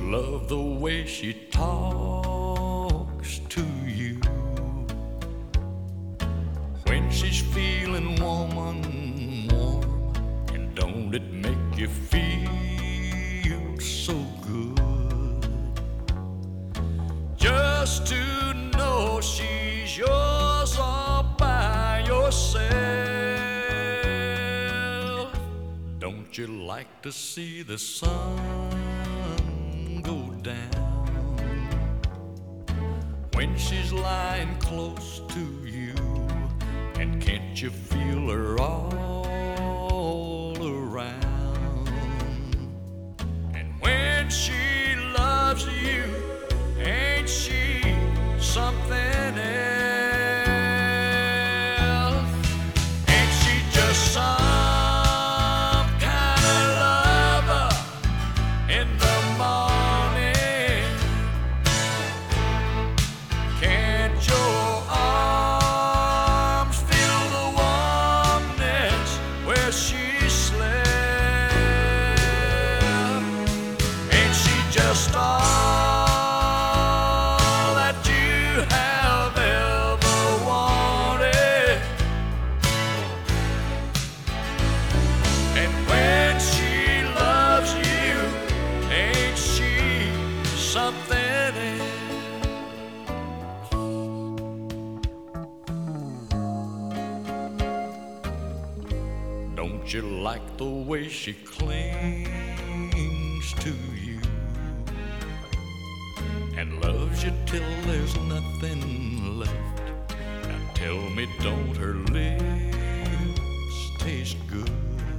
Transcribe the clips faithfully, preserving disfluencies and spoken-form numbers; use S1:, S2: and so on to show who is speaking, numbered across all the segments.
S1: love the way she talks to you when she's feeling woman warm. And don't it make you feel so good just to know she's yours all by yourself? Don't you like to see the sun go down when she's lying close to you? And can't you feel her all around? And when she loves you, ain't she something else? Ain't she just some kind of lover in the morning? Can't your arms feel the warmness where she slept? Ain't she just all something else? Don't you like the way she clings to you and loves you till there's nothing left? Now tell me, don't her lips taste good?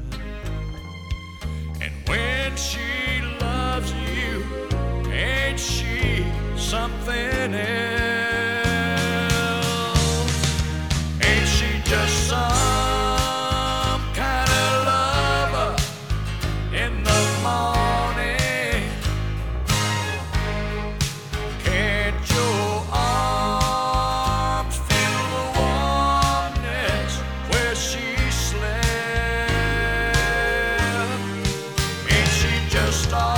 S1: And when she loves you, ain't she something else? Ain't she just some kind of lover in the morning? Can't your arms feel the warmness where she slept? Ain't she just all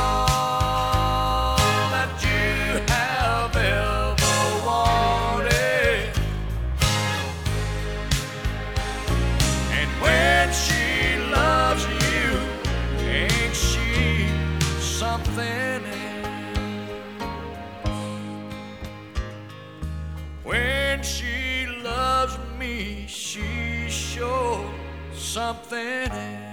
S1: something else? When she loves me, she's sure something else.